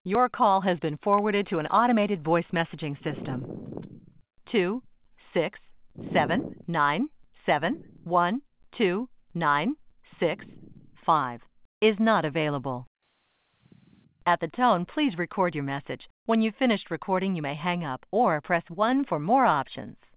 Your call has been forwarded to an automated voice messaging system. 26797129665 is not available. At the tone, please record your message. When you've finished recording, you may hang up or press 1 for more options.